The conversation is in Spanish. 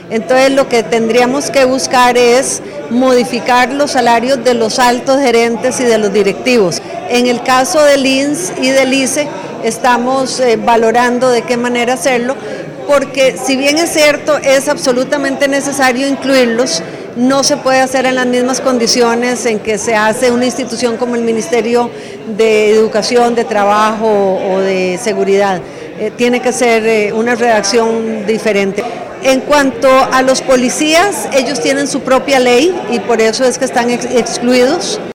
Entonces lo que tendríamos que buscar es modificar los salarios de los altos gerentes y de los directivos. En el caso del INS y del ICE estamos valorando de qué manera hacerlo, porque si bien es cierto, es absolutamente necesario incluirlos, no se puede hacer en las mismas condiciones en que se hace una institución como el Ministerio de Educación, de Trabajo o de Seguridad. Tiene que ser una redacción diferente. En cuanto a los policías, ellos tienen su propia ley y por eso es que están excluidos.